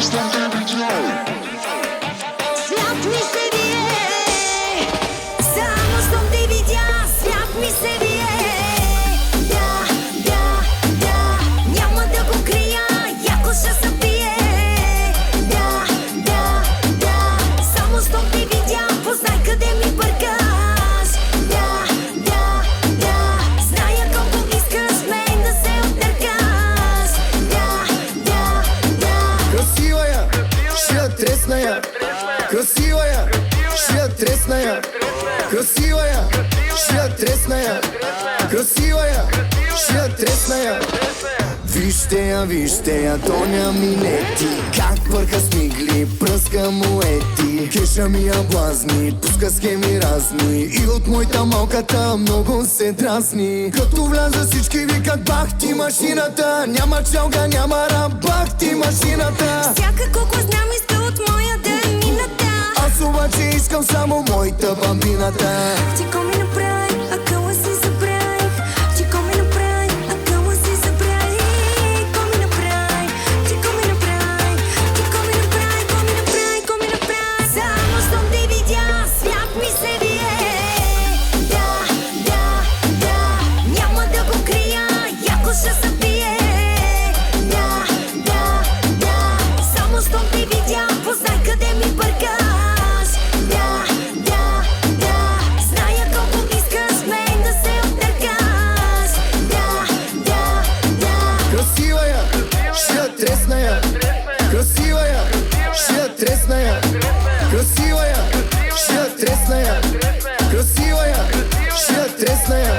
Свят ми се вие, само щом те видя, свят ми се вие. Да, да, да, няма да го крия, яко ще се пие. Да, да, да, само щом те видя, познай къде ми бъркаш. Да, да, да, зная колко искаш мен да се отъркаш. Да, да, да. Красива я, ще я тресна я. Красива я, ще я тресна я. Красива я, ще я тресна я. Красива я, ще я тресна я. Вижте я, тоня минети. Как върха смигли, пръска муети. Кеша ми я блазни, пуска схеми разни. И от моята малката много се дразни. Като вляза всички викат бах ти машината. Няма чалга, няма раб, бах ти машината. Всяка колко знам иска от моя ден мината. Аз обаче искам само моята бамбината. Ти ко ми направи, акъла си забравих. Ти ко ми направи, акъла си забравих. Ко ми направи, ти ко ми направи. Ти ко ми направи, ко ми направи, ко ми направи. Само щом те видя, свят ми се вие. Да, да, да, няма да го крия, яко ще се пие. Да, да, да, само щом те видя, познай къде ми бъркаш. Да, да, да, зная колко искаш мен да се отъркаш. Да, да, да. Красива я, ще я тресна я. Красива я, ще я тресна я. Красива я, ще я тресна я. Красива я, ще я тресна я.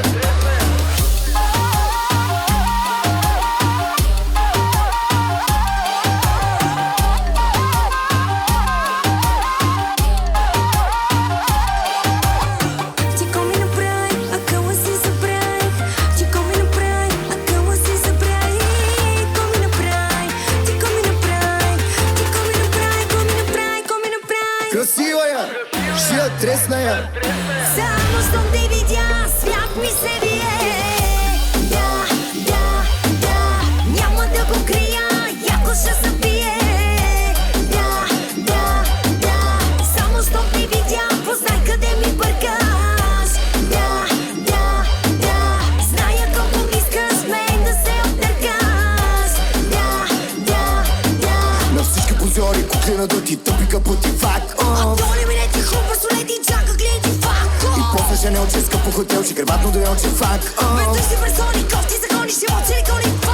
Ти ко ми направи, акъла си забравих. Ти ко ми направи, акъла си забравих. Ко ми направи, ти ко ми направи. Ти ко ми направи, ко ми направи, ко ми направи. Красива я, ще я тресна я. Само щом те видя, свят ми се вие. Да, да, да, няма да го крия, яко ще се пие. Да, да, да, само щом те видя, познай къде ми бъркаш. Да, да, да, зная колко искаш мен да се отъркаш. Да, да, да. На всички позори, куклена да ти тъпи капоти фак. Доли ми не ти хрупа, солети, чака, гледи фак. И после жене от скъпо хотел, че гребатно доел, че фак. Без дъжди персони, кофти закони, ще мочи ли кони.